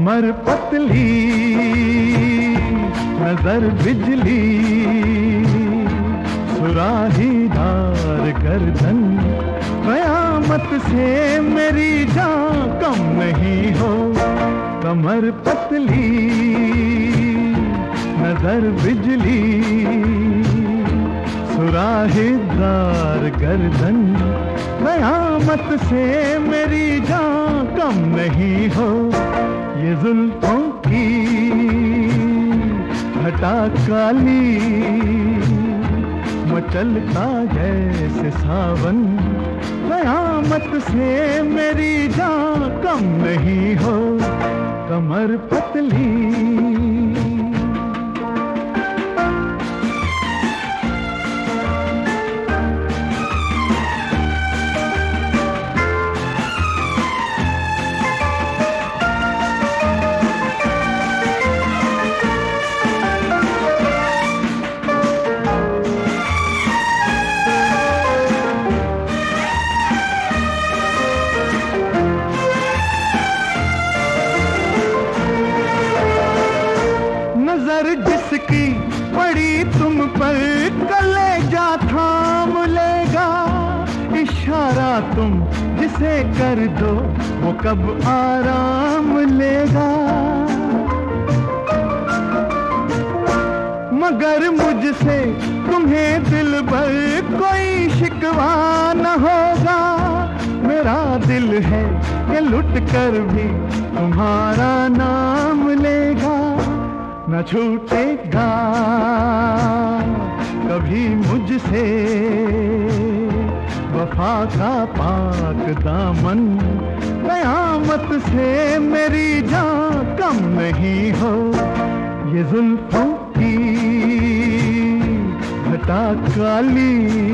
कमर पतली नजर बिजली, सुराहीदार गर्दन, कयामत से मेरी जान कम नहीं हो। कमर पतली नजर बिजली, सुराहीदार गर्दन, कयामत से मेरी जान कम नहीं हो। ये जुल्फों की घटा काली, मचलता जैसे सावन, कयामत से मेरी जान कम नहीं हो। कमर पतली नजर जिसकी पड़ी तुम पर कलेजा थाम लेगा। इशारा तुम जिसे कर दो वो कब आराम लेगा। मगर मुझसे तुम्हें दिल भर कोई शिकवा न होगा। मेरा दिल है कि लुट कर भी तुम्हारा नाम लेगा। न छूटेगा कभी मुझसे वफा का पाक दामन, कयामत से मेरी जान कम नहीं हो। ये जुल्फों की घटा काली,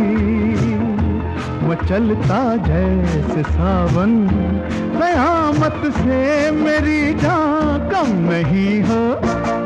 मचलता जैसे सावन, कयामत से मेरी जान कम नहीं हो।